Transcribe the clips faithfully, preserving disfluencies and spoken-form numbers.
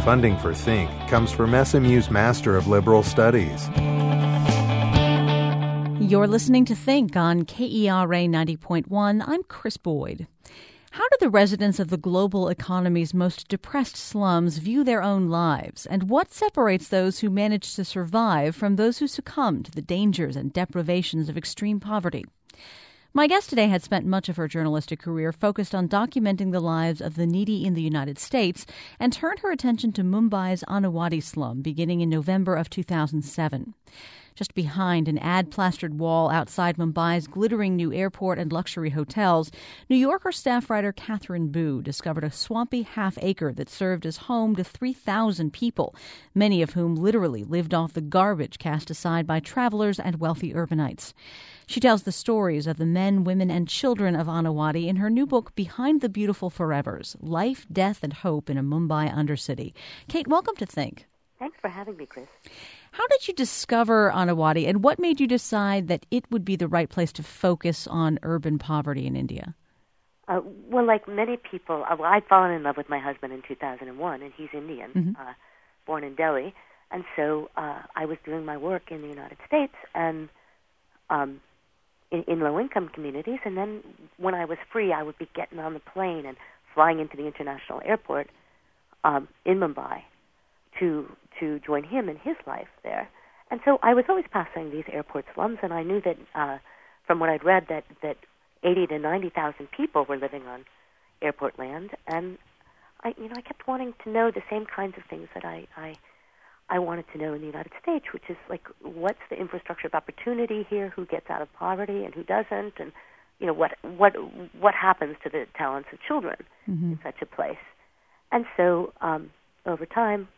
Funding for Think comes from S M U's Master of Liberal Studies. You're listening to Think on K E R A ninety point one. I'm Chris Boyd. How do the residents of the global economy's most depressed slums view their own lives? And what separates those who manage to survive from those who succumb to the dangers and deprivations of extreme poverty? My guest today had spent much of her journalistic career focused on documenting the lives of the needy in the United States and turned her attention to Mumbai's Ahluwalia slum beginning in November of two thousand seven. Just behind an ad-plastered wall outside Mumbai's glittering new airport and luxury hotels, New Yorker staff writer Catherine Boo discovered a swampy half-acre that served as home to three thousand people, many of whom literally lived off the garbage cast aside by travelers and wealthy urbanites. She tells the stories of the men, women, and children of Ahluwalia in her new book, Behind the Beautiful Forevers, Life, Death, and Hope in a Mumbai Undercity. Kate, welcome to Think. Thanks for having me, Chris. How did you discover Ahluwalia, and what made you decide that it would be the right place to focus on urban poverty in India? Uh, well, like many people, uh, well, I'd fallen in love with my husband in two thousand one, and he's Indian, mm-hmm. uh, born in Delhi. And so uh, I was doing my work in the United States and um, in, in low-income communities. And then when I was free, I would be getting on the plane and flying into the international airport um, in Mumbai to to join him in his life there. And so I was always passing these airport slums, and I knew that uh, from what I'd read that, that eighty to ninety thousand people were living on airport land. And I you know I kept wanting to know the same kinds of things that I, I I wanted to know in the United States, which is like, what's the infrastructure of opportunity here, who gets out of poverty and who doesn't, and you know what what what happens to the talents of children mm-hmm. in such a place. And so um, over time,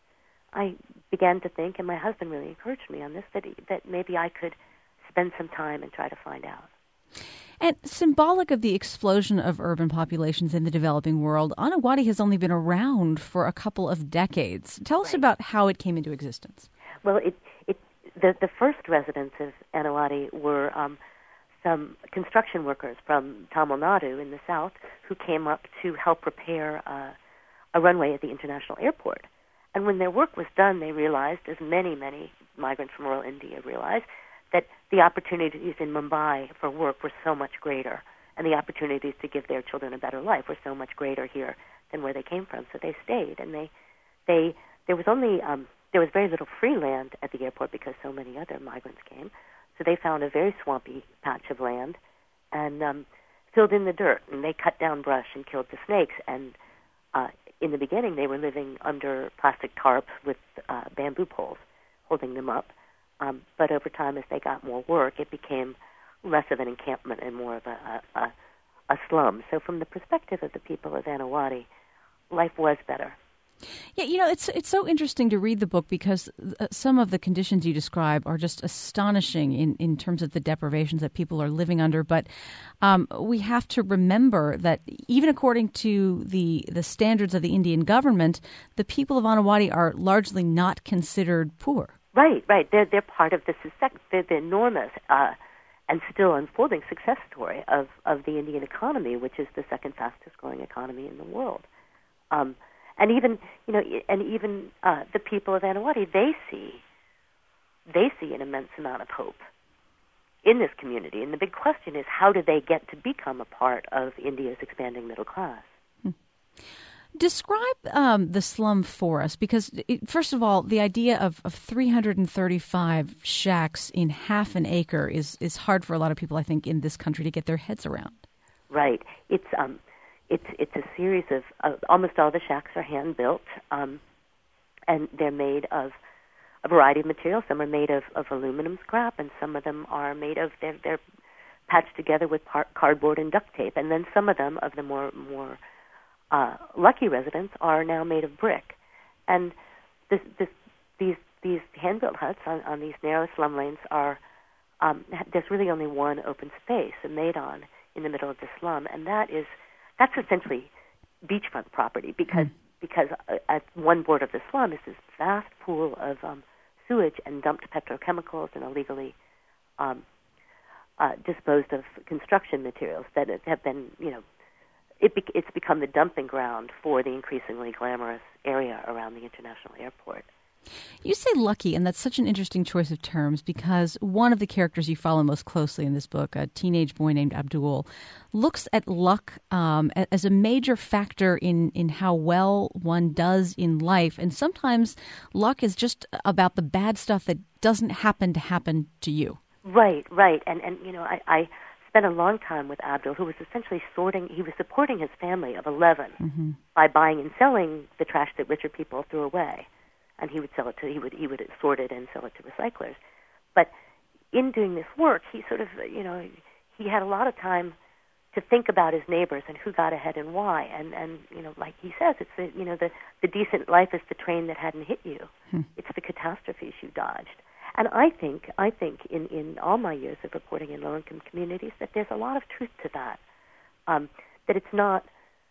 I began to think, and my husband really encouraged me on this, that that maybe I could spend some time and try to find out. And symbolic of the explosion of urban populations in the developing world, Ahluwalia has only been around for a couple of decades. Tell us right. about how it came into existence. Well, it, it the, the first residents of Ahluwalia were um, some construction workers from Tamil Nadu in the south who came up to help repair uh, a runway at the international airport. And when their work was done, they realized, as many, many migrants from rural India realized, that the opportunities in Mumbai for work were so much greater, and the opportunities to give their children a better life were so much greater here than where they came from. So they stayed, and they, they, there was only, um, there was very little free land at the airport because so many other migrants came. So they found a very swampy patch of land and um, filled in the dirt, and they cut down brush and killed the snakes. And uh, in the beginning, they were living under plastic tarps with uh, bamboo poles holding them up. Um, but over time, as they got more work, it became less of an encampment and more of a, a, a slum. So from the perspective of the people of Ahluwalia, life was better. Yeah, you know, it's it's so interesting to read the book because some of the conditions you describe are just astonishing in, in terms of the deprivations that people are living under. But um, we have to remember that even according to the, the standards of the Indian government, the people of Ahluwalia are largely not considered poor. Right, right. They're they're part of the they're the enormous uh, and still unfolding success story of, of the Indian economy, which is the second fastest growing economy in the world. Um, and even you know, and even uh, the people of Ahluwalia, they see they see an immense amount of hope in this community. And the big question is, how do they get to become a part of India's expanding middle class? Hmm. Describe um, the slum for us, because, it, first of all, the idea of, of three hundred thirty-five shacks in half an acre is, is hard for a lot of people, I think, in this country to get their heads around. Right. It's um, it's it's a series of uh, almost all the shacks are hand built, um, and they're made of a variety of materials. Some are made of, of aluminum scrap, and some of them are made of they're, they're patched together with par- cardboard and duct tape, and then some of them of the more more Uh, lucky residents are now made of brick, and this, this, these these hand-built huts on, on these narrow slum lanes are um, there's really only one open space made on in the middle of the slum, and that is that's essentially beachfront property because mm. because uh, at one board of the slum is this vast pool of um, sewage and dumped petrochemicals and illegally um, uh, disposed of construction materials that have been you know. it be, it's become the dumping ground for the increasingly glamorous area around the international airport. You say lucky, and that's such an interesting choice of terms because one of the characters you follow most closely in this book, a teenage boy named Abdul, looks at luck um, as a major factor in, in how well one does in life. And sometimes luck is just about the bad stuff that doesn't happen to happen to you. Right, right. And, and you know, I, I spent a long time with Abdul, who was essentially sorting, he was supporting his family of eleven mm-hmm. by buying and selling the trash that richer people threw away. And he would sell it to, he would, he would sort it and sell it to recyclers. But in doing this work, he sort of, you know, he had a lot of time to think about his neighbors and who got ahead and why. And, and you know, like he says, it's the, you know, the, the decent life is the train that hadn't hit you. Hmm. It's the catastrophes you dodged. And I think, I think in, in all my years of reporting in low-income communities that there's a lot of truth to that, um, that it's not,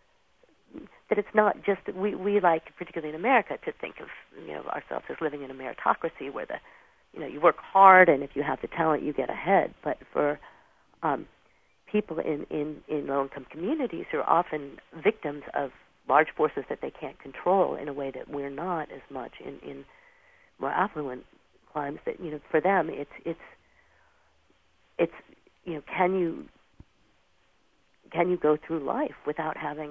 that it's not just, we, we like, particularly in America, to think of, you know, ourselves as living in a meritocracy where the, you know, you work hard and if you have the talent, you get ahead. But for um, people in, in, in low-income communities who are often victims of large forces that they can't control in a way that we're not as much in, in more affluent climes, that, you know, for them, it's, it's, it's, you know, can you, can you go through life without having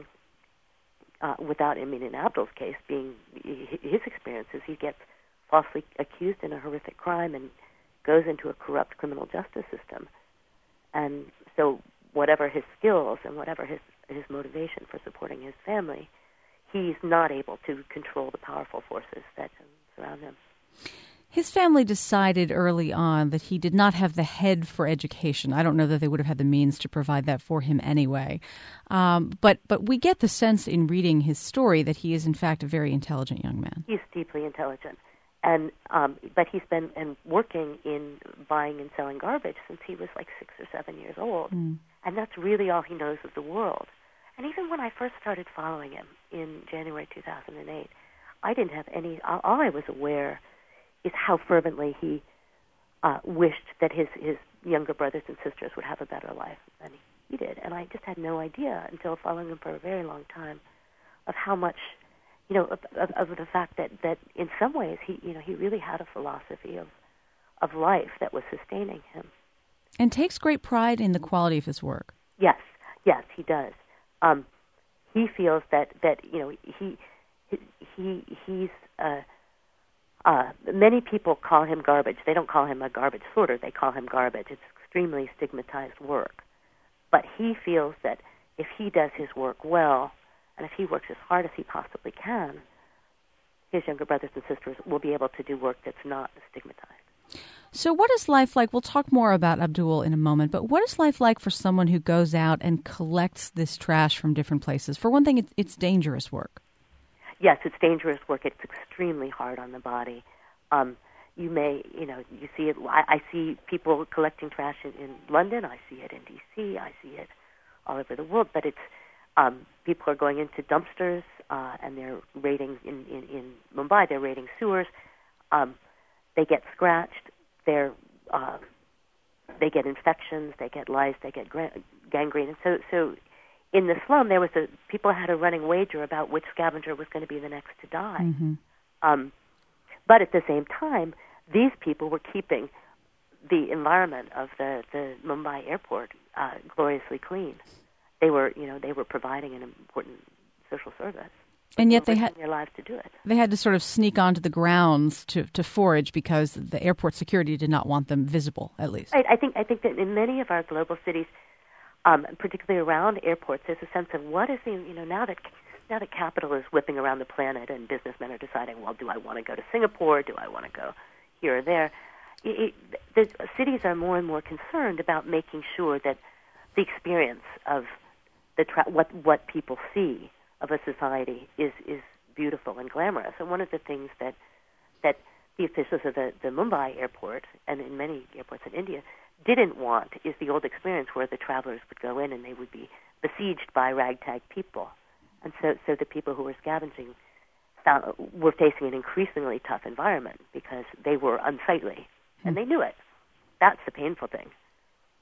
Uh, without, I mean, in Abdul's case, being his experiences, he gets falsely accused in a horrific crime and goes into a corrupt criminal justice system. And so whatever his skills and whatever his, his motivation for supporting his family, he's not able to control the powerful forces that surround him. His family decided early on that he did not have the head for education. I don't know that they would have had the means to provide that for him anyway. Um, but but we get the sense in reading his story that he is, in fact, a very intelligent young man. He's deeply intelligent. and um, But he's been and working in buying and selling garbage since he was like six or seven years old. Mm. And that's really all he knows of the world. And even when I first started following him in January two thousand eight, I didn't have any, all I was aware is how fervently he uh, wished that his, his younger brothers and sisters would have a better life than he did. And I just had no idea until following him for a very long time of how much, you know, of, of, of the fact that, that in some ways he, you know, he really had a philosophy of, of life that was sustaining him. And takes great pride in the quality of his work. Yes, yes, he does. Um, he feels that, that, you know, he, he, he's, uh, Uh, many people call him garbage. They don't call him a garbage sorter. They call him garbage. It's extremely stigmatized work. But he feels that if he does his work well, and if he works as hard as he possibly can, his younger brothers and sisters will be able to do work that's not stigmatized. So what is life like? We'll talk more about Abdul in a moment, but what is life like for someone who goes out and collects this trash from different places? For one thing, it's, it's dangerous work. Yes, it's dangerous work. It's extremely hard on the body. Um, you may, you know, you see it. I, I see people collecting trash in, in London. I see it in D C. I see it all over the world. But it's um, people are going into dumpsters uh, and they're raiding in, in, in Mumbai. They're raiding sewers. Um, they get scratched. They're uh, they get infections. They get lice. They get gra- gangrene. And so so. In the slum, there was a people had a running wager about which scavenger was going to be the next to die. Mm-hmm. Um, but at the same time, these people were keeping the environment of the, the Mumbai airport uh, gloriously clean. They were, you know, they were providing an important social service. And yet they had their lives to do it. They had to sort of sneak onto the grounds to, to forage because the airport security did not want them visible, at least. Right. I think I think that in many of our global cities, Um, particularly around airports, there's a sense of what is the, you know, now that now that capital is whipping around the planet and businessmen are deciding, well, do I want to go to Singapore? Do I want to go here or there? It, it, the cities are more and more concerned about making sure that the experience of the tra- what what people see of a society is, is beautiful and glamorous. And one of the things that that the officials of the, the Mumbai airport and in many airports in India didn't want is the old experience where the travelers would go in and they would be besieged by ragtag people. And so, so the people who were scavenging found, were facing an increasingly tough environment because they were unsightly, and they knew it. That's the painful thing.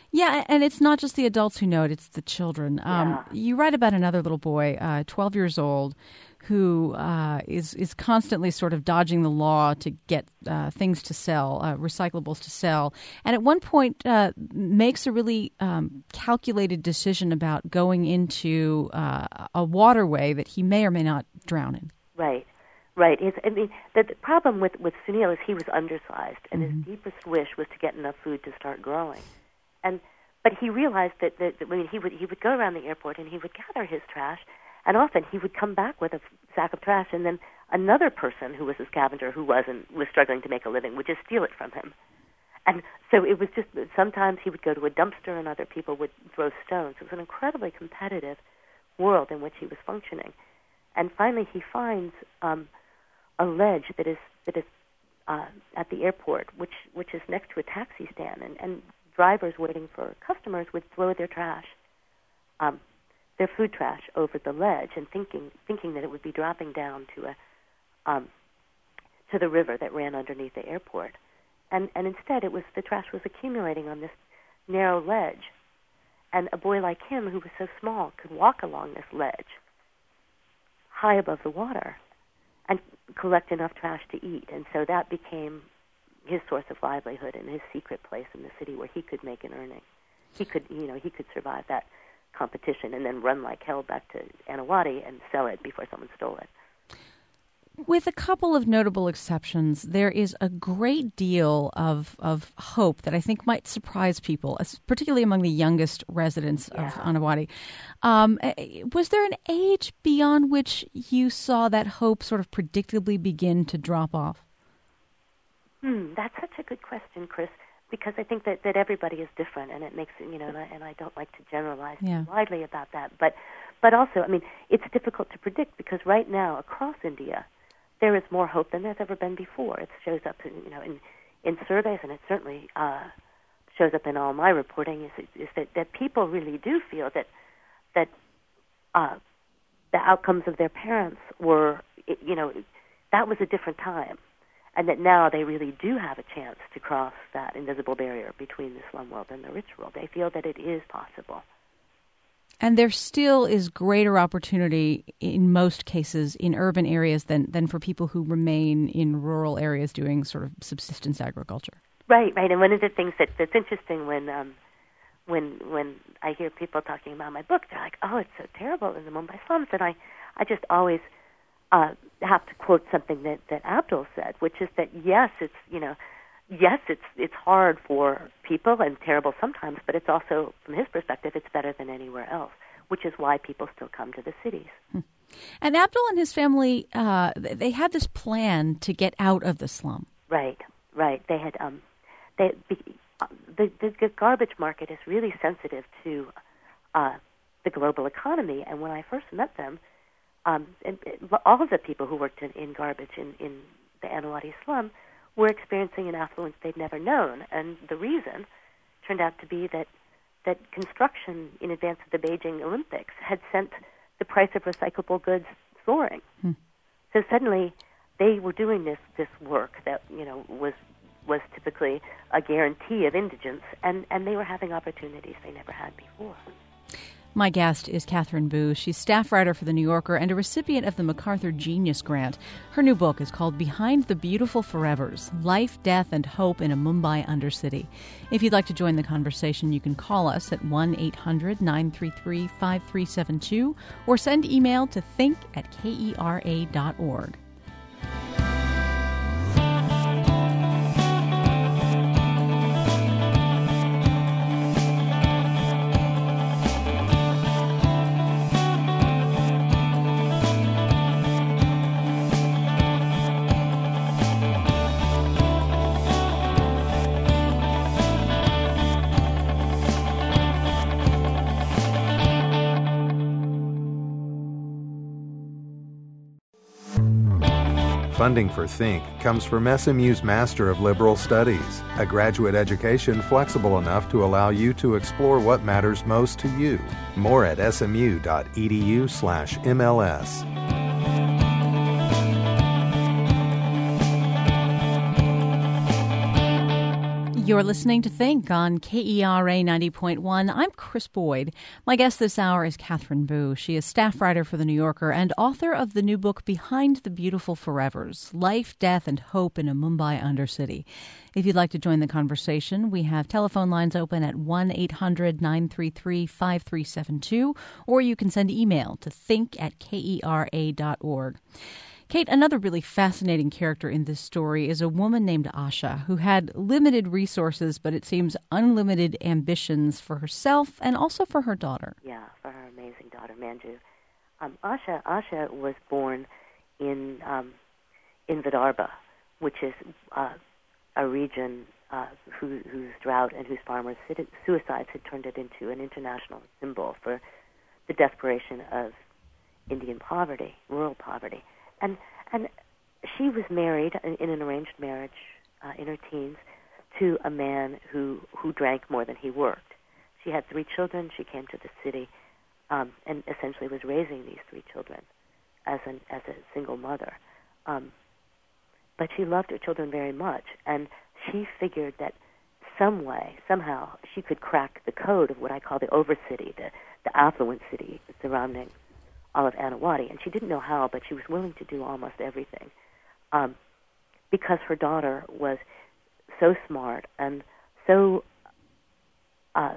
Yeah, and it's not just the adults who know it, it's the children. Um, yeah. You write about another little boy, uh, twelve years old, who uh, is, is constantly sort of dodging the law to get uh, things to sell, uh, recyclables to sell. And at one point uh, makes a really um, calculated decision about going into uh, a waterway that he may or may not drown in. Right. Right. His, I mean, the, the problem with, with Sunil is he was undersized, and Mm-hmm. his deepest wish was to get enough food to start growing. And but he realized that, that, that when he would he would go around the airport and he would gather his trash, and often he would come back with a sack of trash, and then another person who was a scavenger who wasn't was struggling to make a living would just steal it from him. And so it was just sometimes he would go to a dumpster and other people would throw stones. It was an incredibly competitive world in which he was functioning. And finally, he finds um, a ledge that is that is uh, at the airport, which which is next to a taxi stand, and, and drivers waiting for customers would throw their trash, um, their food trash, over the ledge, and thinking thinking that it would be dropping down to a um, to the river that ran underneath the airport, and and instead it was the trash was accumulating on this narrow ledge, and a boy like him who was so small could walk along this ledge high above the water and collect enough trash to eat. And so that became his source of livelihood and his secret place in the city where he could make an earning. He could, you know, he could survive that competition and then run like hell back to Anawati and sell it before someone stole it. With a couple of notable exceptions, there is a great deal of, of hope that I think might surprise people, particularly among the youngest residents yeah. of Anawati. Um, was there an age beyond which you saw that hope sort of predictably begin to drop off? Hmm, that's such a good question, Chris, because I think that, that everybody is different, and it makes it, you know, and I, and I don't like to generalize yeah. too widely about that. But, but also, I mean, it's difficult to predict because right now across India, there is more hope than there's ever been before. It shows up, in, you know, in, in surveys, and it certainly uh, shows up in all my reporting. Is, is that, that people really do feel that that uh, the outcomes of their parents were, you know, that was a different time, and that now they really do have a chance to cross that invisible barrier between the slum world and the rich world. They feel that it is possible. And there still is greater opportunity in most cases in urban areas than, than for people who remain in rural areas doing sort of subsistence agriculture. Right, right. And one of the things that, that's interesting when um, when when I hear people talking about my book, they're like, "Oh, it's so terrible in the Mumbai slums," and I, I just always uh, have to quote something that, that Abdul said, which is that yes, it's you know, yes, it's it's hard for people and terrible sometimes, but it's also, from his perspective, it's better than anywhere else, which is why people still come to the cities. Hmm. And Abdul and his family, uh, they had this plan to get out of the slum. Right, right. They had um, they the the, the garbage market is really sensitive to uh, the global economy, and when I first met them, um, and, and all of the people who worked in, in garbage in, in the Anawati slum were experiencing an affluence they'd never known, and the reason turned out to be that that construction in advance of the Beijing Olympics had sent the price of recyclable goods soaring. Hmm. So suddenly, they were doing this this work that you know was was typically a guarantee of indigence, and, and they were having opportunities they never had before. My guest is Katherine Boo. She's staff writer for The New Yorker and a recipient of the MacArthur Genius Grant. Her new book is called Behind the Beautiful Forevers, Life, Death, and Hope in a Mumbai Undercity. If you'd like to join the conversation, you can call us at one eight hundred nine three three five three seven two or send email to think at kera dot org. Funding for Think comes from S M U's Master of Liberal Studies, a graduate education flexible enough to allow you to explore what matters most to you. More at smu.edu slash MLS. You're listening to Think on K E R A ninety point one. I'm Chris Boyd. My guest this hour is Katherine Boo. She is staff writer for The New Yorker and author of the new book Behind the Beautiful Forevers, Life, Death, and Hope in a Mumbai Undercity. If you'd like to join the conversation, we have telephone lines open at one eight hundred nine three three five three seven two, or you can send email to think at kera dot org. Kate, another really fascinating character in this story is a woman named Asha who had limited resources, but it seems unlimited ambitions for herself and also for her daughter. Yeah, for her amazing daughter, Manju. Um, Asha Asha was born in um, in Vidarbha, which is uh, a region uh, who, whose drought and whose farmers' suicides had turned it into an international symbol for the desperation of Indian poverty, rural poverty. And and she was married in, in an arranged marriage uh, in her teens to a man who, who drank more than he worked. She had three children. She came to the city um, and essentially was raising these three children as an as a single mother. Um, but she loved her children very much, and she figured that some way, somehow, she could crack the code of what I call the overcity, the, the affluent city surrounding all of Anawati, and she didn't know how, but she was willing to do almost everything um, because her daughter was so smart and so uh,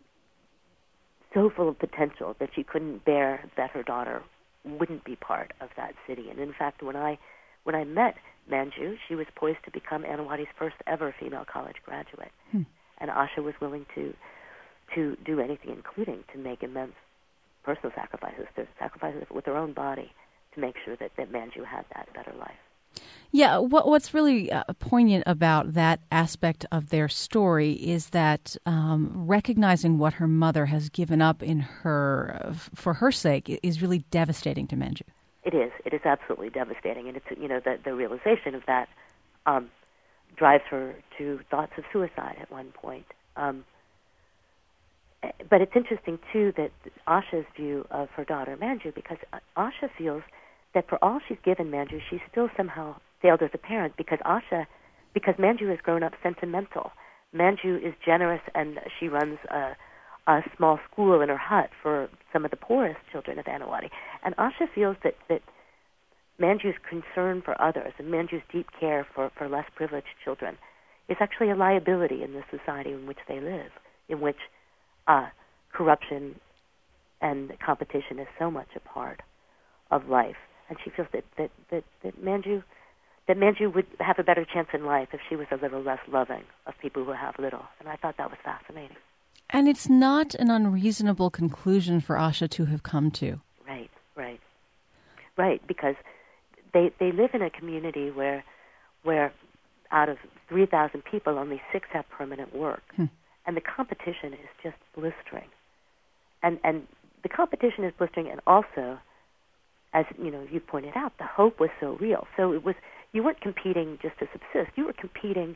so full of potential that she couldn't bear that her daughter wouldn't be part of that city. And in fact, when I when I met Manju, she was poised to become Anawati's first ever female college graduate, hmm. and Asha was willing to to do anything, including to make immense personal sacrifices, to sacrifices with her own body to make sure that, that Manju had that better life. Yeah, what, what's really uh, poignant about that aspect of their story is that um, recognizing what her mother has given up in her uh, for her sake is really devastating to Manju. It is. It is absolutely devastating, and it's you know the the realization of that um, drives her to thoughts of suicide at one point. Um, But it's interesting, too, that Asha's view of her daughter, Manju, because Asha feels that for all she's given Manju, she's still somehow failed as a parent because Asha, because Manju has grown up sentimental. Manju is generous, and she runs a, a small school in her hut for some of the poorest children of Anawati. And Asha feels that, that Manju's concern for others and Manju's deep care for, for less privileged children is actually a liability in the society in which they live, in which Uh, corruption and competition is so much a part of life, and she feels that that, that, that Manju that Manju would have a better chance in life if she was a little less loving of people who have little, and I thought that was fascinating. And it's not an unreasonable conclusion for Asha to have come to. Right, right, right, because they they live in a community where where out of three thousand people, only six have permanent work. Hmm. And the competition is just blistering. And and the competition is blistering, and also, as you know, you pointed out, the hope was so real. So it was you weren't competing just to subsist. You were competing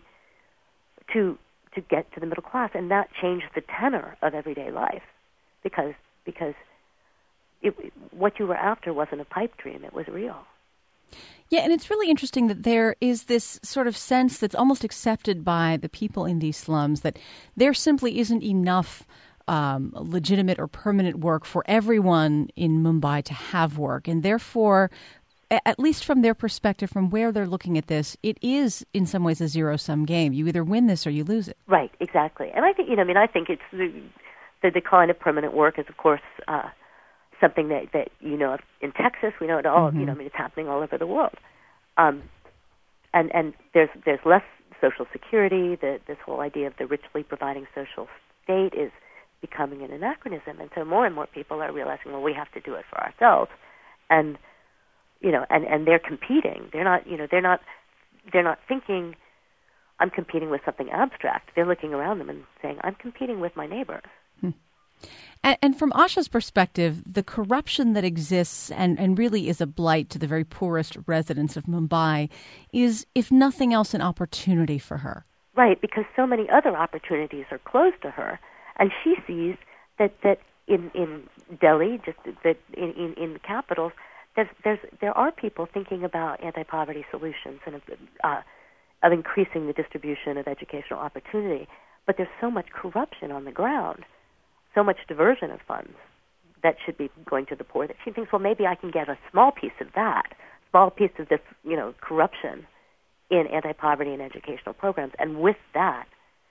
to to get to the middle class, and that changed the tenor of everyday life because because it, what you were after wasn't a pipe dream. It was real. Yeah, and it's really interesting that there is this sort of sense that's almost accepted by the people in these slums that there simply isn't enough um, legitimate or permanent work for everyone in Mumbai to have work. And therefore, at least from their perspective, from where they're looking at this, it is in some ways a zero-sum game. You either win this or you lose it. Right, exactly. And I think, you know, I mean, I think it's the, the decline of permanent work is, of course, uh, something that, that, you know, in Texas, we know it all, mm-hmm. you know, I mean, it's happening all over the world. Um, and, and there's there's less social security. The, this whole idea of the richly providing social state is becoming an anachronism. And so more and more people are realizing, well, we have to do it for ourselves. And, you know, and, and they're competing. They're not, you know, they're not, they're not thinking, I'm competing with something abstract. They're looking around them and saying, I'm competing with my neighbors. Hmm. And, and from Asha's perspective, the corruption that exists and, and really is a blight to the very poorest residents of Mumbai is, if nothing else, an opportunity for her. Right, because so many other opportunities are closed to her. And she sees that, that in, in Delhi, just that in, in, in the capitals, there's, there's, there are people thinking about anti-poverty solutions and uh, of increasing the distribution of educational opportunity. But there's so much corruption on the ground, so much diversion of funds that should be going to the poor, that she thinks, well, maybe I can get a small piece of that, small piece of this, you know, corruption in anti-poverty and educational programs, and with that,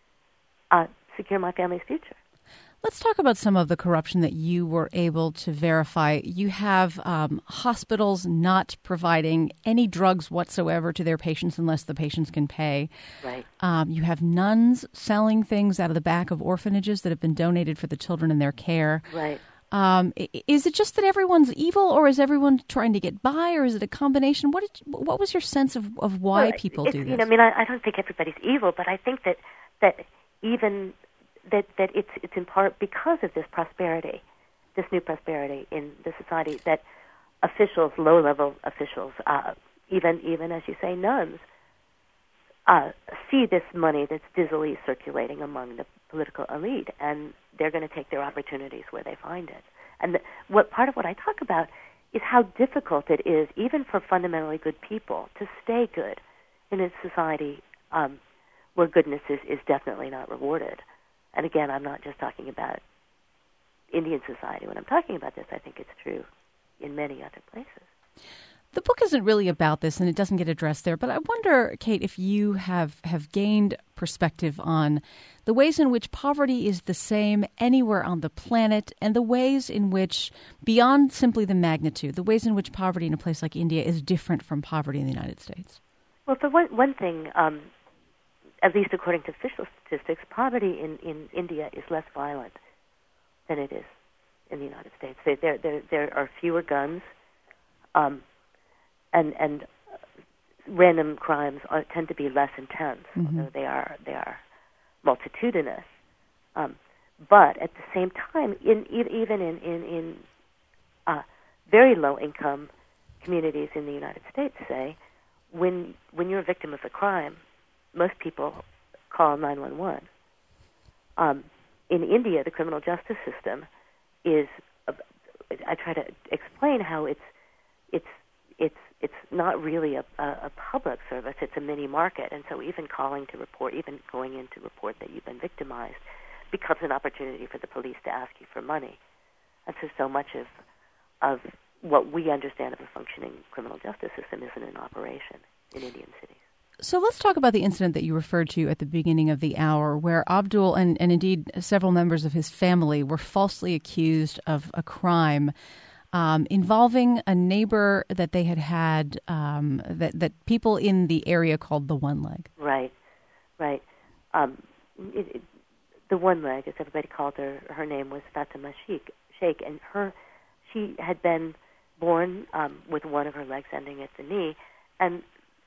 uh, secure my family's future. Let's talk about some of the corruption that you were able to verify. You have um, hospitals not providing any drugs whatsoever to their patients unless the patients can pay. Right. Um, you have nuns selling things out of the back of orphanages that have been donated for the children in their care. Right. Um, is it just that everyone's evil, or is everyone trying to get by, or is it a combination? What did, what was your sense of, of why well, people do this? You know, I mean, I, I don't think everybody's evil, but I think that that even that that it's it's in part because of this prosperity, this new prosperity in the society, that officials, low-level officials, uh, even even as you say, nuns, uh, see this money that's dizzily circulating among the political elite, and they're going to take their opportunities where they find it. And the, what part of what I talk about is how difficult it is, even for fundamentally good people, to stay good in a society um, where goodness is, is definitely not rewarded. And again, I'm not just talking about Indian society. When I'm talking about this, I think it's true in many other places. The book isn't really about this, and it doesn't get addressed there, but I wonder, Kate, if you have, have gained perspective on the ways in which poverty is the same anywhere on the planet, and the ways in which, beyond simply the magnitude, the ways in which poverty in a place like India is different from poverty in the United States. Well, for one, one thing, um, at least according to official statistics, poverty in, in India is less violent than it is in the United States. There, there, there, there are fewer guns, um, and and random crimes are, tend to be less intense, mm-hmm. although they are they are multitudinous. Um, but at the same time, in, even in in, in uh, very low income communities in the United States, say, when when you're a victim of a crime, most people call nine one one. Um, in India, the criminal justice system is. Uh, I try to explain how it's it's it's it's not really a, a, a public service. It's a mini market, and so even calling to report, even going in to report that you've been victimized, becomes an opportunity for the police to ask you for money. And so, so much of of what we understand of a functioning criminal justice system isn't in operation in Indian cities. So let's talk about the incident that you referred to at the beginning of the hour, where Abdul and, and indeed several members of his family were falsely accused of a crime um, involving a neighbor that they had had, um, that, that people in the area called the One Leg. Right, right. Um, it, it, the One Leg, as everybody called her, her name was Fatima Sheikh, Sheikh and her, she had been born um, with one of her legs ending at the knee, and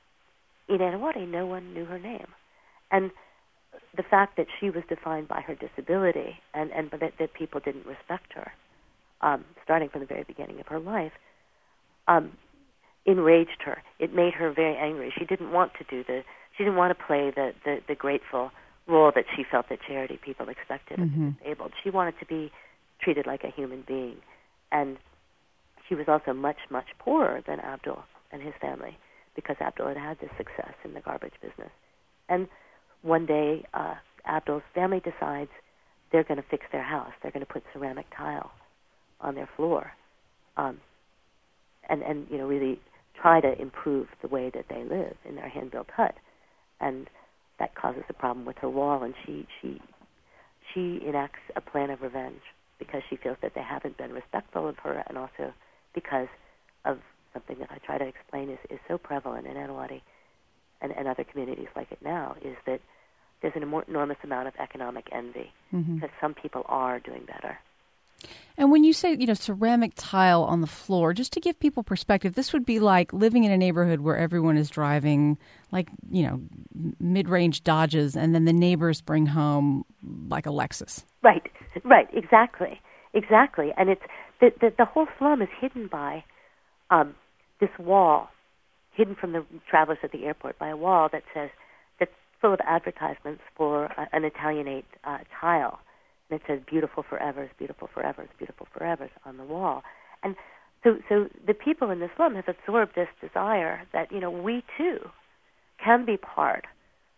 in Anawati, no one knew her name. And the fact that she was defined by her disability and, and that, that people didn't respect her, um, starting from the very beginning of her life, um, enraged her. It made her very angry. She didn't want to do the, she didn't want to play the, the, the grateful role that she felt that charity people expected of mm-hmm. the disabled. She wanted to be treated like a human being. And she was also much, much poorer than Abdul and his family, because Abdul had had this success in the garbage business. And one day, uh, Abdul's family decides they're going to fix their house. They're going to put ceramic tile on their floor, um, and, and you know really try to improve the way that they live in their hand-built hut. And that causes a problem with her wall, and she she she enacts a plan of revenge because she feels that they haven't been respectful of her, and also because of something that I try to explain is, is so prevalent in Anawati and, and other communities like it now, is that there's an enormous amount of economic envy, mm-hmm. because some people are doing better. And when you say, you know, ceramic tile on the floor, just to give people perspective, this would be like living in a neighborhood where everyone is driving, like, you know, mid-range Dodges, and then the neighbors bring home like a Lexus. Right, right, exactly, exactly. And it's the the, the whole slum is hidden by um, this wall, hidden from the travelers at the airport by a wall that says, that's full of advertisements for uh, an Italianate uh, tile. And it says, beautiful forever, beautiful forever, beautiful forever on the wall. And so so the people in the slum have absorbed this desire that, you know, we too can be part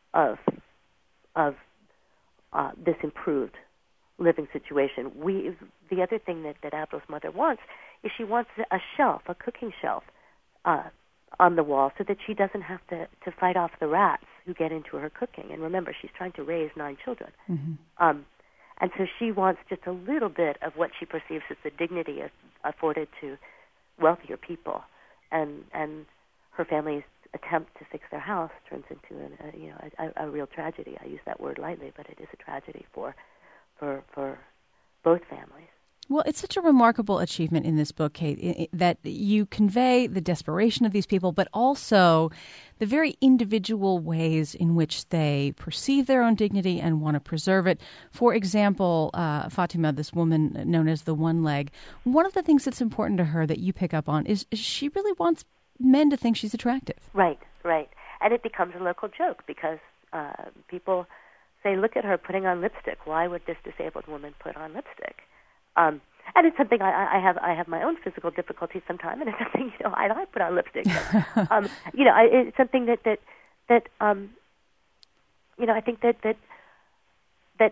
of of uh, this improved living situation. We the other thing that, that Avril's mother wants is she wants a shelf, a cooking shelf, uh, on the wall so that she doesn't have to, to fight off the rats who get into her cooking. And remember, she's trying to raise nine children. Mm-hmm. Um, and so she wants just a little bit of what she perceives as the dignity of, afforded to wealthier people. And and her family's attempt to fix their house turns into an, a, you know a, a real tragedy. I use that word lightly, but it is a tragedy for for for both families. Well, it's such a remarkable achievement in this book, Kate, that you convey the desperation of these people, but also the very individual ways in which they perceive their own dignity and want to preserve it. For example, uh, Fatima, this woman known as the One Leg, one of the things that's important to her that you pick up on is she really wants men to think she's attractive. Right, right. And it becomes a local joke because uh, people say, look at her putting on lipstick. Why would this disabled woman put on lipstick? Um, and it's something I, I have. I have my own physical difficulties sometimes, and it's something you know I, I put on lipstick. But, um, you know, I, it's something that that that um, you know I think that that that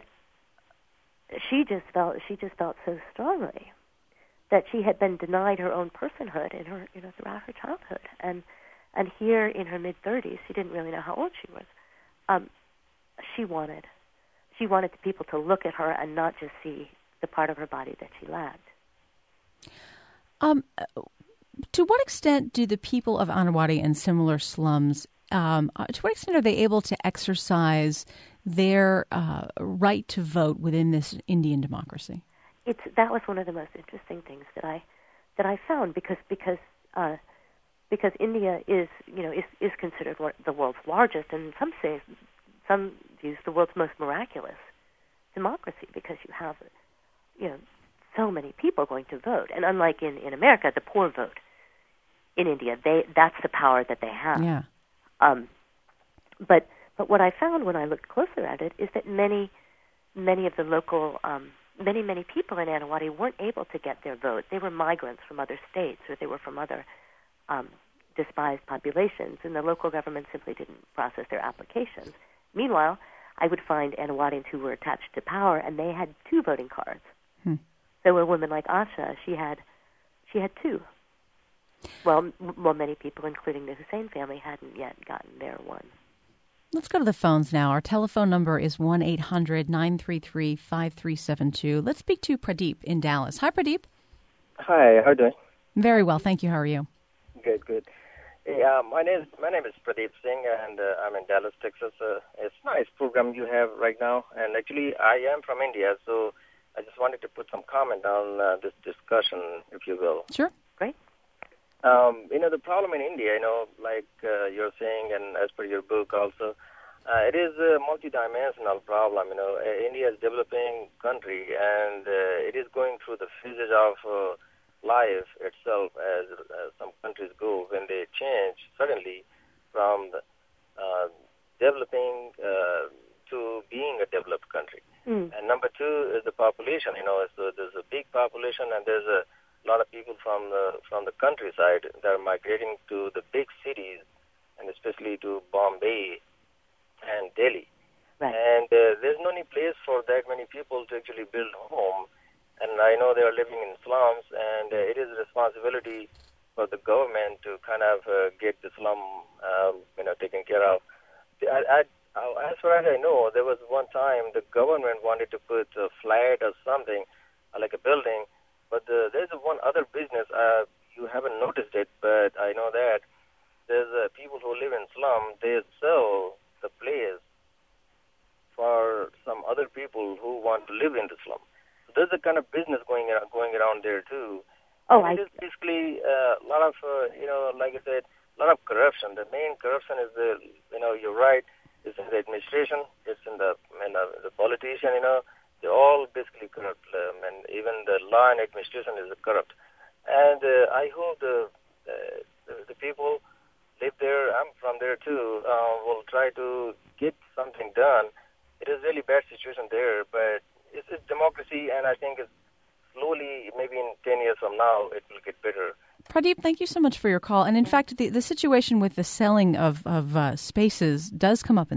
she just felt she just felt so strongly that she had been denied her own personhood in her you know throughout her childhood, and and here in her mid thirties, she didn't really know how old she was. Um, she wanted she wanted people to look at her and not just see the part of her body that she lacked. Um, to what extent do the people of Anuwadi and similar slums, um, to what extent are they able to exercise their uh, right to vote within this Indian democracy? It's that was one of the most interesting things that I that I found because because uh, because India is you know is is considered the world's largest, and some say some use the world's most miraculous democracy because you have you know, so many people going to vote. And unlike in, in America, the poor vote. In India, they that's the power that they have. Yeah. Um, but but what I found when I looked closer at it is that many many of the local um, many many people in Anuwadi weren't able to get their vote. They were migrants from other states, or they were from other um, despised populations, and the local government simply didn't process their applications. Meanwhile, I would find Anuwadians who were attached to power, and they had two voting cards. Hmm. So a woman like Asha, she had, she had two. Well, m- well, many people, including the Hussein family, hadn't yet gotten their one. Let's go to the phones now. Our telephone number is one eight hundred nine three three five three seven two. Let's speak to Pradeep in Dallas. Hi, Pradeep. Hi, how are you doing? Very well, thank you. How are you? Good, good. Hey, uh, my name is my name is Pradeep Singh, and uh, I'm in Dallas, Texas. Uh, it's a nice program you have right now, and actually, I am from India, so I just wanted to put some comment on uh, this discussion, if you will. Sure. Great. Um, you know, the problem in India, you know, like uh, you're saying, and as per your book also, uh, it is a multidimensional problem. You know, uh, India is a developing country, and uh, it is going through the phases of uh, life itself as uh, some countries go when they change suddenly from the, uh, developing uh, to being a developed country. Mm. And number two is the population. You know, so there's a big population, and there's a lot of people from the from the countryside that are migrating to the big cities, and especially to Bombay and Delhi. Right. And uh, there's no any place for that many people to actually build a home. And I know they are living in slums, and uh, it is a responsibility for the government to kind of uh, get the slum, um, you know, taken care of. I, I, as far as I know, there was one time the government wanted to put a flat or something, uh, like a building, but uh, there's one other business. Uh, you haven't noticed it, but I know that there's uh, people who live in slum. They sell the place for some other people who want to live in the slum. There's a kind of business going around, going around there too. Oh, and I. It is basically uh, a lot of, uh, you know, like I said, a lot of corruption. The main corruption is the, you know, you're right. It's in the administration. It's in the, you know, the politician. You know, they're all basically corrupt, um, and even the law and administration is corrupt. And uh, I hope the, uh, the the people live there. I'm from there too. Uh, will try to get something done. It is really bad situation there, but it's a democracy, and I think it's slowly, maybe in ten years from now, it will get better. Pradeep, thank you so much for your call. And in fact, the, the situation with the selling of, of uh, spaces does come up in the book.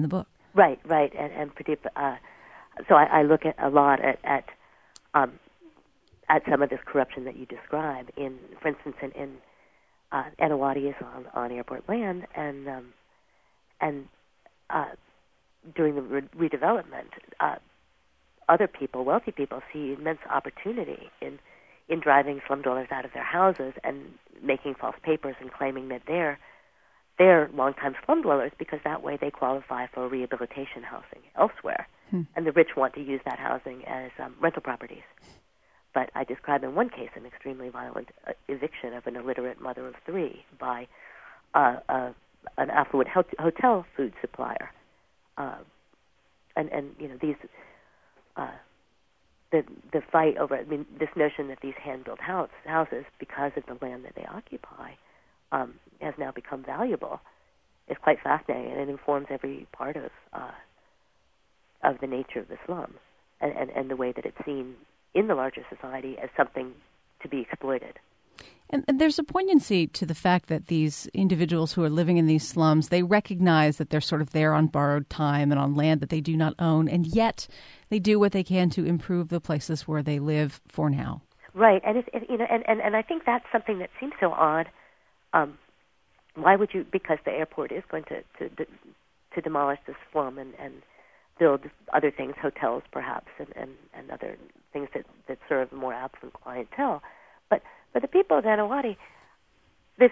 Right, right, and and Pradeep, uh, so I, I look at a lot at at, um, at some of this corruption that you describe. In, for instance, in, in uh, Anawati is on, on airport land, and um, and uh, during the re- redevelopment, uh, other people, wealthy people, see immense opportunity in in driving slum dwellers out of their houses and making false papers and claiming that they're they're longtime slum dwellers because that way they qualify for rehabilitation housing elsewhere. Hmm. And the rich want to use that housing as um, rental properties. But I described in one case an extremely violent uh, eviction of an illiterate mother of three by uh, uh, an affluent ho- hotel food supplier. Uh, and, and, you know, these... Uh, the the fight over, I mean, this notion that these hand-built house, houses, because of the land that they occupy, um, has now become valuable, is quite fascinating, and it informs every part of uh, of the nature of the slum and, and, and the way that it's seen in the larger society as something to be exploited. And, and there's a poignancy to the fact that these individuals who are living in these slums, they recognize that they're sort of there on borrowed time and on land that they do not own, and yet they do what they can to improve the places where they live for now. Right, and it's, it, you know, and, and, and I think that's something that seems so odd. Um, why would you? Because the airport is going to to, to demolish this slum and, and build other things, hotels perhaps, and, and, and other things that, that serve a more affluent clientele. But but the people of Anawati, this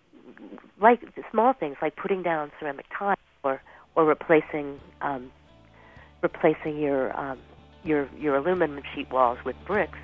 like small things like putting down ceramic tile or or replacing um, replacing your um, your your aluminum sheet walls with bricks,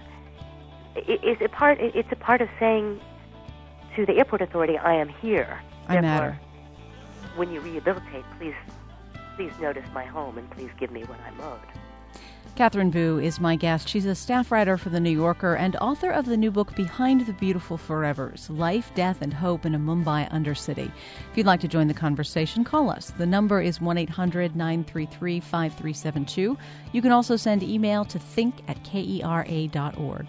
is a part. It's a part of saying to the airport authority, "I am here. I matter. When you rehabilitate, please please notice my home and please give me what I'm owed." Katherine Vu is my guest. She's a staff writer for The New Yorker and author of the new book, Behind the Beautiful Forevers, Life, Death, and Hope in a Mumbai Undercity. If you'd like to join the conversation, call us. The number is one eight hundred nine three three five three seven two. You can also send email to think at kera dot org.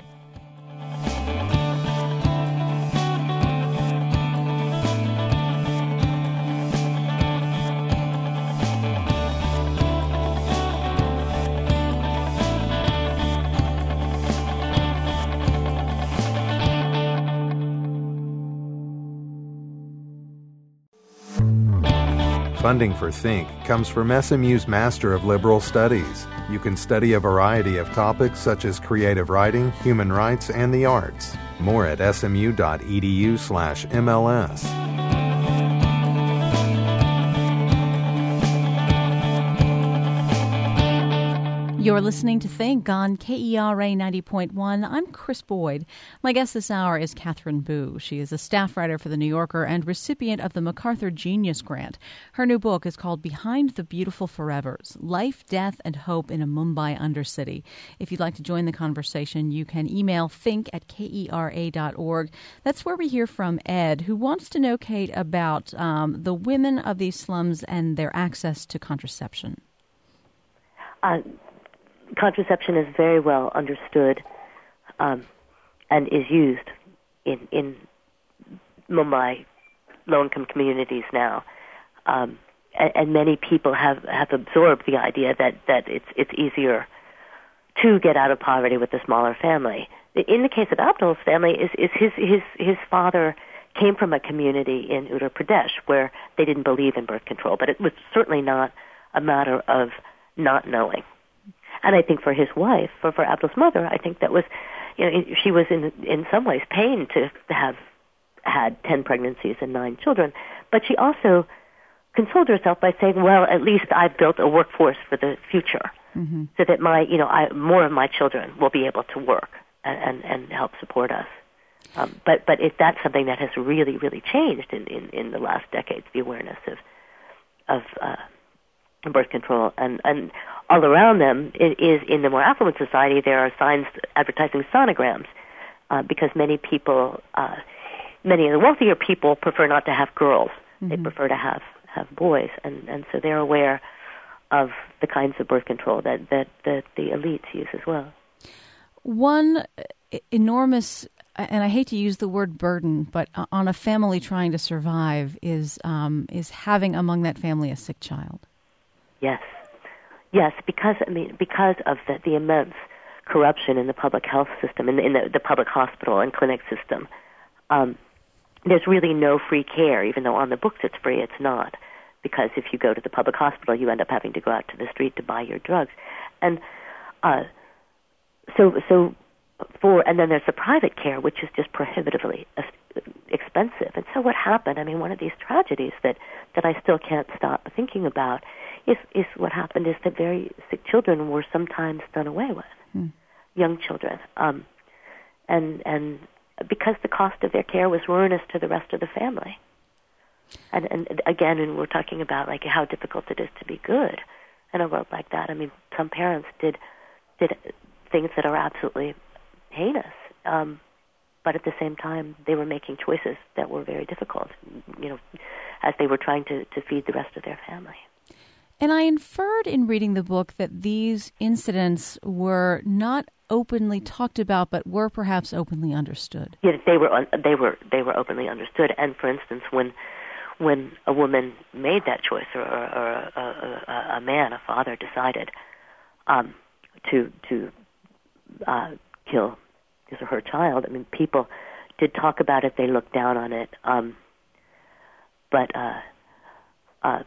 Funding for Think comes from S M U's Master of Liberal Studies. You can study a variety of topics such as creative writing, human rights, and the arts. More at smu.edu slash MLS. You're listening to Think on K E R A ninety point one. I'm Chris Boyd. My guest this hour is Katherine Vu. She is a staff writer for The New Yorker and recipient of the MacArthur Genius Grant. Her new book is called Behind the Beautiful Forevers, Life, Death, and Hope in a Mumbai Undercity. If you'd like to join the conversation, you can email think at kera dot org. That's where we hear from Ed, who wants to know, Kate, about um, the women of these slums and their access to contraception. Uh Contraception is very well understood um, and is used in, in Mumbai low-income communities now, um, and, and many people have, have absorbed the idea that, that it's it's easier to get out of poverty with a smaller family. In the case of Abdul's family, is, is his his his father came from a community in Uttar Pradesh where they didn't believe in birth control, but it was certainly not a matter of not knowing. And I think for his wife, for, for Abdul's mother, I think that was, you know, she was in in some ways pained to have had ten pregnancies and nine children. But she also consoled herself by saying, well, at least I've built a workforce for the future, mm-hmm. so that my, you know, I, more of my children will be able to work and, and, and help support us. Um, but but it, that's something that has really, really changed in, in, in the last decades, the awareness of of uh, birth control. And, and all around them, it is in the more affluent society, there are signs advertising sonograms, uh, because many people, uh, many of the wealthier people prefer not to have girls. Mm-hmm. They prefer to have, have boys. And, and so they're aware of the kinds of birth control that, that, that the elites use as well. One enormous, and I hate to use the word burden, but on a family trying to survive is um, is having among that family a sick child. Yes. Yes, because I mean, because of the, the immense corruption in the public health system, in the, in the, the public hospital and clinic system, um, there's really no free care, even though on the books it's free, it's not. Because if you go to the public hospital, you end up having to go out to the street to buy your drugs. And uh, so, so for, and then there's the private care, which is just prohibitively expensive. And so what happened, I mean, one of these tragedies that, that I still can't stop thinking about is, is what happened is that very sick children were sometimes done away with, hmm. young children. Um, and, and because the cost of their care was ruinous to the rest of the family. And, and again, and we're talking about like how difficult it is to be good in a world like that. I mean, some parents did did things that are absolutely heinous, um, but at the same time, they were making choices that were very difficult, you know, as they were trying to, to feed the rest of their family. And I inferred in reading the book that these incidents were not openly talked about, but were perhaps openly understood. Yes, they were. They were. They were openly understood. And for instance, when when a woman made that choice, or, or, or a, a, a man, a father, decided um, to to uh, kill his or her child, I mean, people did talk about it. They looked down on it, um, but uh, uh,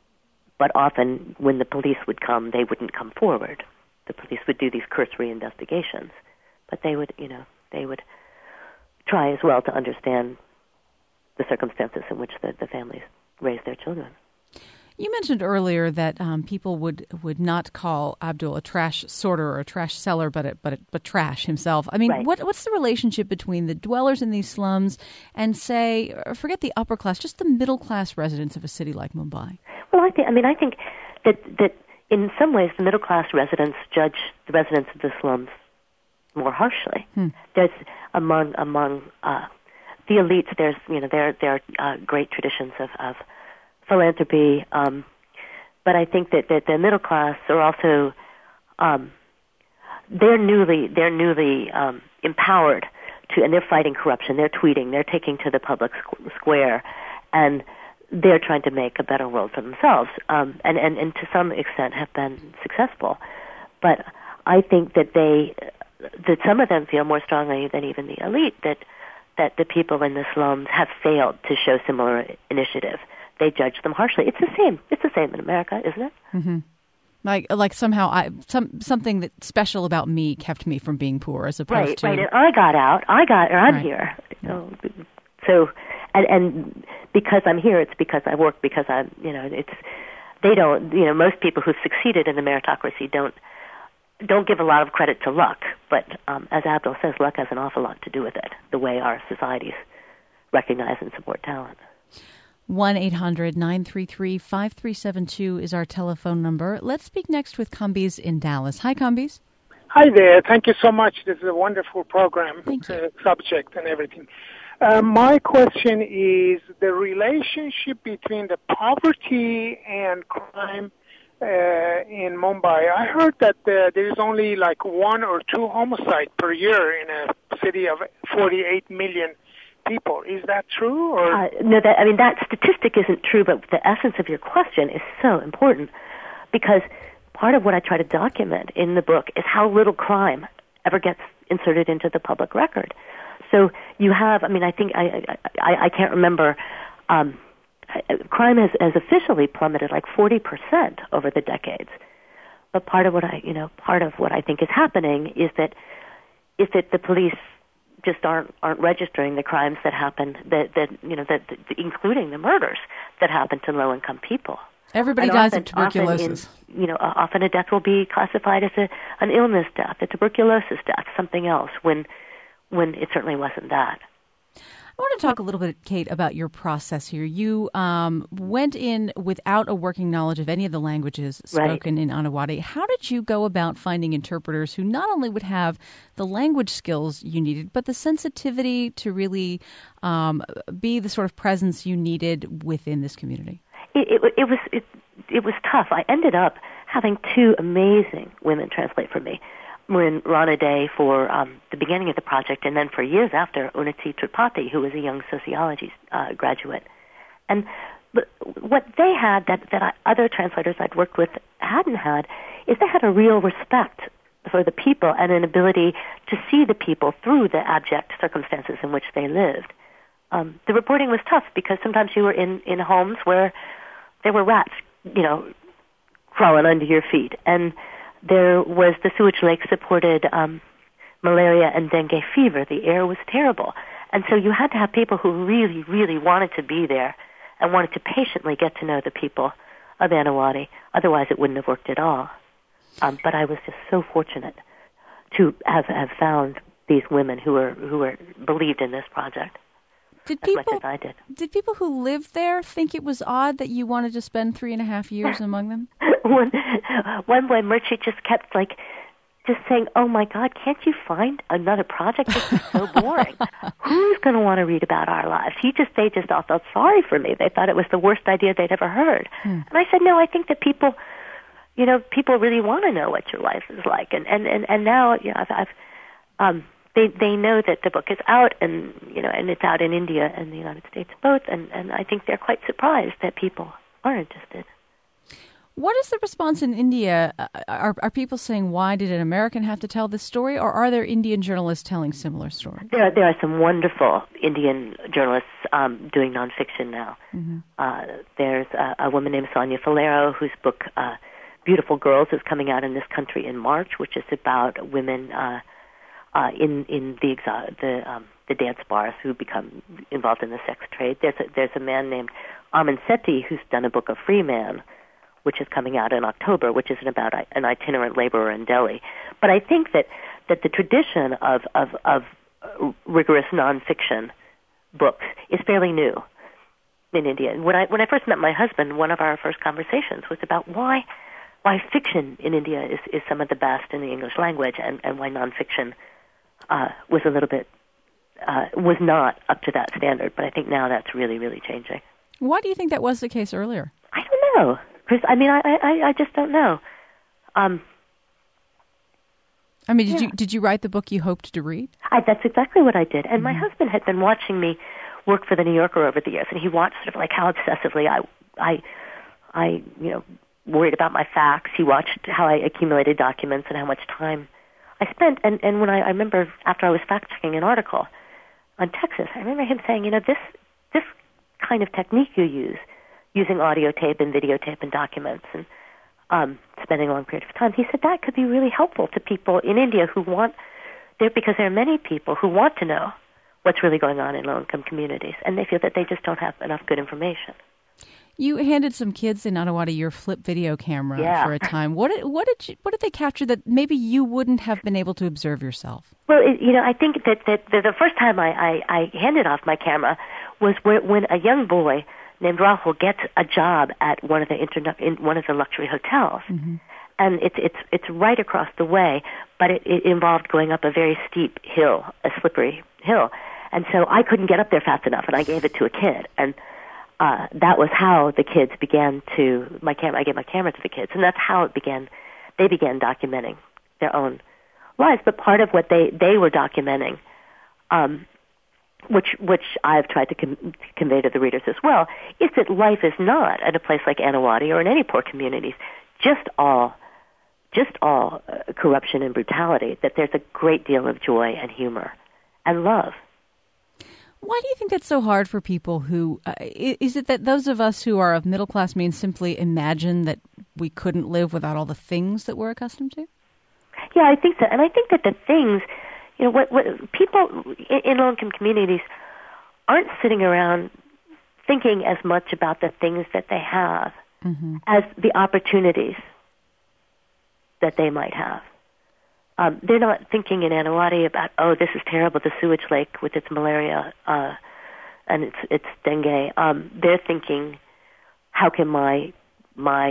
but often when the police would come, they wouldn't come forward. The police would do these cursory investigations, but they would, you know, they would try as well to understand the circumstances in which the, the families raised their children. You mentioned earlier that um, people would, would not call Abdul a trash sorter or a trash seller, but a, but a, but trash himself. I mean, right. what what's the relationship between the dwellers in these slums and, say, forget the upper class, just the middle class residents of a city like Mumbai? Well, I think I mean I think that that in some ways the middle class residents judge the residents of the slums more harshly. Hmm. There's among among uh, the elites. There's you know there there are uh, great traditions of. of philanthropy, um, but I think that, that the middle class are also um, they're newly they're newly um, empowered to, and they're fighting corruption. They're tweeting. They're taking to the public squ- square, and they're trying to make a better world for themselves, um, and, and and to some extent have been successful. But I think that they that some of them feel more strongly than even the elite that that the people in the slums have failed to show similar initiative. They judge them harshly. It's the same. It's the same in America, isn't it? Mm-hmm. Like, like somehow, I some something that special about me kept me from being poor, as opposed right, to right. And I got out. I got, or I'm right. here. So, so, and and because I'm here, it's because I work. Because I'm, you know, it's they don't. You know, most people who've succeeded in the meritocracy don't don't give a lot of credit to luck. But um, as Abdul says, luck has an awful lot to do with it. The way our societies recognize and support talent. one eight hundred nine three three five three seven two is our telephone number. Let's speak next with Kambiz in Dallas. Hi, Kambiz. Hi there. Thank you so much. This is a wonderful program, Thank you. Uh, subject and everything. Uh, my question is the relationship between the poverty and crime uh, in Mumbai. I heard that uh, there is only like one or two homicides per year in a city of forty-eight million people. Is that true? Or uh, no, that I mean that statistic isn't true, but the essence of your question is so important because part of what I try to document in the book is how little crime ever gets inserted into the public record. So you have, I mean, I think I I, I can't remember. Um, crime has, has officially plummeted like forty percent over the decades. But part of what I, you know, part of what I think is happening is that is that the police just aren't aren't registering the crimes that happen, that that you know that, that including the murders that happen to low income people. Everybody and dies often, of tuberculosis. Often in, you know, uh, often a death will be classified as a an illness death, a tuberculosis death, something else. When when it certainly wasn't that. I want to talk a little bit, Kate, about your process here. You um, went in without a working knowledge of any of the languages spoken right. in Anawati. How did you go about finding interpreters who not only would have the language skills you needed, but the sensitivity to really um, be the sort of presence you needed within this community? It, it, it was it, it was tough. I ended up having two amazing women translate for me. When Rana Day for um, the beginning of the project, and then for years after, Unnati Tripathi, who was a young sociology uh, graduate. And but what they had that, that I, other translators I'd worked with hadn't had is they had a real respect for the people and an ability to see the people through the abject circumstances in which they lived. Um, the reporting was tough because sometimes you were in, in homes where there were rats, you know, crawling under your feet. And there was the sewage lake supported um, malaria and dengue fever. The air was terrible. And so you had to have people who really, really wanted to be there and wanted to patiently get to know the people of Anawaddy. Otherwise, it wouldn't have worked at all. Um, but I was just so fortunate to have, have found these women who were who were believed in this project. Did as people, much as I did. Did people who lived there think it was odd that you wanted to spend three and a half years among them? one, one boy, Murchie, just kept like, just saying, "Oh my God, can't you find another project? This is so boring. Who's going to want to read about our lives?" He just, they just all felt sorry for me. They thought it was the worst idea they'd ever heard. Hmm. And I said, "No, I think that people, you know, people really want to know what your life is like." And and and, and now, you know, I've, I've um. They they know that the book is out, and you know, and it's out in India and the United States both, and, and I think they're quite surprised that people are interested. What is the response in India? Are are people saying, "Why did an American have to tell this story?" Or are there Indian journalists telling similar stories? There there are some wonderful Indian journalists um, doing nonfiction now. Mm-hmm. Uh, there's a, a woman named Sonia Falero whose book uh, "Beautiful Girls" is coming out in this country in March, which is about women. Uh, Uh, in in the exo- the um, the dance bars who become involved in the sex trade. There's a, there's a man named Arman Sethi who's done a book of Free Man, which is coming out in October, which is about an itinerant laborer in Delhi. But I think that, that the tradition of of, of rigorous nonfiction books is fairly new in India. When I when I first met my husband, one of our first conversations was about why why fiction in India is, is some of the best in the English language, and, and why nonfiction Uh, was a little bit, uh, was not up to that standard, but I think now that's really, really changing. Why do you think that was the case earlier? I don't know, Chris. I mean, I, I, I just don't know. Um, I mean, did yeah. you did you write the book you hoped to read? I, that's exactly what I did. And mm-hmm. my husband had been watching me work for the New Yorker over the years, and he watched sort of like how obsessively I, I, I, you know, worried about my facts. He watched how I accumulated documents and how much time I spent, and, and when I, I remember after I was fact-checking an article on Texas, I remember him saying, you know, this this kind of technique you use, using audio tape and videotape and documents and um, spending a long period of time, he said that could be really helpful to people in India who want, there because there are many people who want to know what's really going on in low-income communities, and they feel that they just don't have enough good information. You handed some kids in Anawaddy your flip video camera yeah. for a time. What did what did you, what did they capture that maybe you wouldn't have been able to observe yourself? Well, it, you know, I think that, that the first time I, I, I handed off my camera was when, when a young boy named Rahul gets a job at one of the interna- in one of the luxury hotels, mm-hmm. and it's it's it's right across the way, but it, it involved going up a very steep hill, a slippery hill, and so I couldn't get up there fast enough, and I gave it to a kid, and Uh, that was how the kids began to, my camera, I gave my camera to the kids, and that's how it began, they began documenting their own lives. But part of what they, they were documenting, um, which which I've tried to com- convey to the readers as well, is that life is not, at a place like Anawaddy or in any poor communities, just all, just all uh, corruption and brutality, that there's a great deal of joy and humor and love. Why do you think that's so hard for people who, uh, is it that those of us who are of middle class means simply imagine that we couldn't live without all the things that we're accustomed to? Yeah, I think so. And I think that the things, you know, what, what people in, in low-income communities aren't sitting around thinking as much about the things that they have mm-hmm. as the opportunities that they might have. Um, they're not thinking in Anawaddy about, oh, this is terrible, the sewage lake with its malaria uh, and its its dengue. Um, they're thinking, how can my my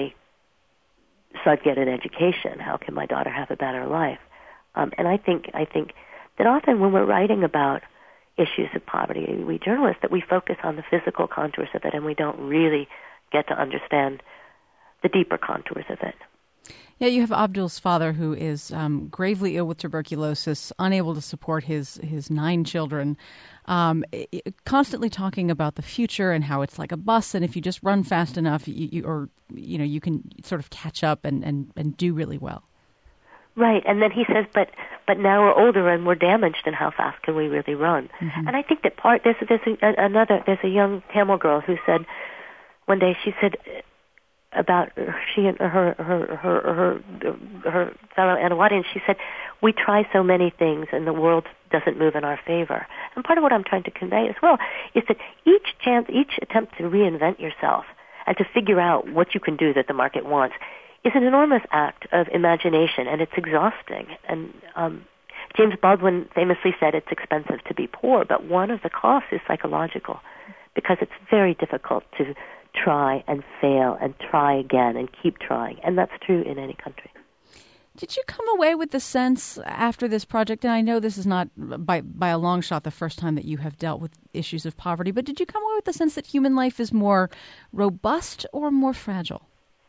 son get an education? How can my daughter have a better life? Um, and I think I think that often when we're writing about issues of poverty, we journalists, that we focus on the physical contours of it, and we don't really get to understand the deeper contours of it. Yeah, you have Abdul's father who is um, gravely ill with tuberculosis, unable to support his his nine children, um, constantly talking about the future and how it's like a bus, and if you just run fast enough, you, you or you know you can sort of catch up and, and, and do really well. Right, and then he says, but but now we're older and we're damaged, and how fast can we really run? Mm-hmm. And I think that part there's there's a, another there's a young Tamil girl who said one day, she said about she and her her her her, her fellow Anawadians, she said, we try so many things and the world doesn't move in our favor. And part of what I'm trying to convey as well is that each chance, each attempt to reinvent yourself and to figure out what you can do that the market wants is an enormous act of imagination, and it's exhausting. And um, James Baldwin famously said it's expensive to be poor, but one of the costs is psychological, because it's very difficult to try and fail and try again and keep trying. And that's true in any country. Did you come away with the sense after this project, and I know this is not by by a long shot the first time that you have dealt with issues of poverty, but did you come away with the sense that human life is more robust or more fragile?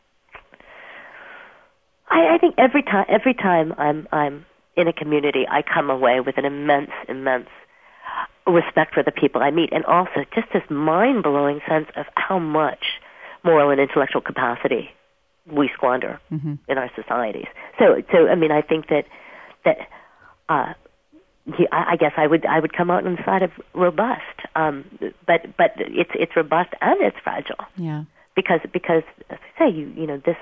I, I think every time every time I'm I'm in a community, I come away with an immense, immense respect for the people I meet, and also just this mind-blowing sense of how much moral and intellectual capacity we squander mm-hmm. in our societies. So, so I mean, I think that that uh, I, I guess I would I would come out on the side of robust, um, but but it's it's robust and it's fragile. Yeah, because because as I say, you you know this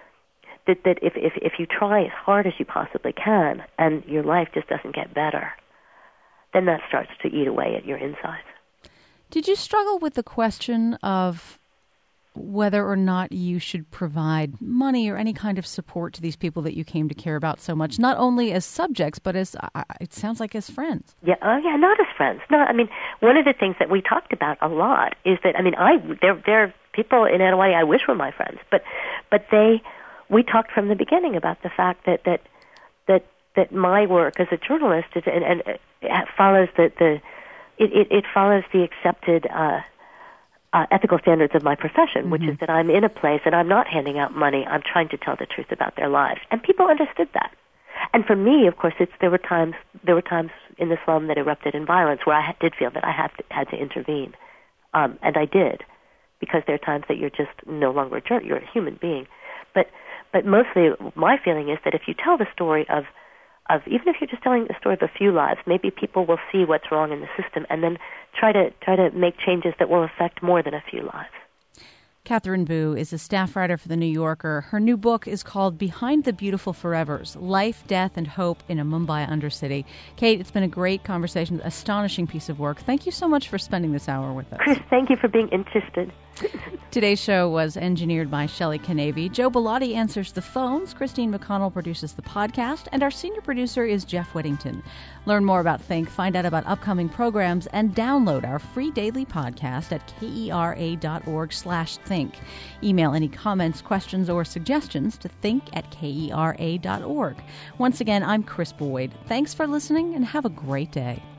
that that if if if you try as hard as you possibly can and your life just doesn't get better, then that starts to eat away at your insides. Did you struggle with the question of whether or not you should provide money or any kind of support to these people that you came to care about so much, not only as subjects, but as, uh, it sounds like, as friends? Yeah, oh yeah, not as friends. No, I mean, one of the things that we talked about a lot is that, I mean, I there there are people in Anawadi I wish were my friends, but but they, we talked from the beginning about the fact that that that that my work as a journalist is, and, and it follows the, the it, it, it follows the accepted uh, uh, ethical standards of my profession, mm-hmm. which is that I'm in a place and I'm not handing out money. I'm trying to tell the truth about their lives, and people understood that. And for me, of course, it's there were times there were times in the slum that erupted in violence where I did feel that I had to, had to intervene, um, and I did, because there are times that you're just no longer a journalist, you're a human being. But but mostly, my feeling is that if you tell the story of Of even if you're just telling the story of a few lives, maybe people will see what's wrong in the system and then try to try to make changes that will affect more than a few lives. Katherine Boo is a staff writer for The New Yorker. Her new book is called Behind the Beautiful Forevers, Life, Death, and Hope in a Mumbai Undercity. Kate, it's been a great conversation, astonishing piece of work. Thank you so much for spending this hour with us. Chris, thank you for being interested. Today's show was engineered by Shelley Canavy. Joe Bellotti answers the phones. Christine McConnell produces the podcast. And our senior producer is Jeff Whittington. Learn more about Think, find out about upcoming programs, and download our free daily podcast at kera.org slash think. Email any comments, questions, or suggestions to think at kera.org. Once again, I'm Chris Boyd. Thanks for listening and have a great day.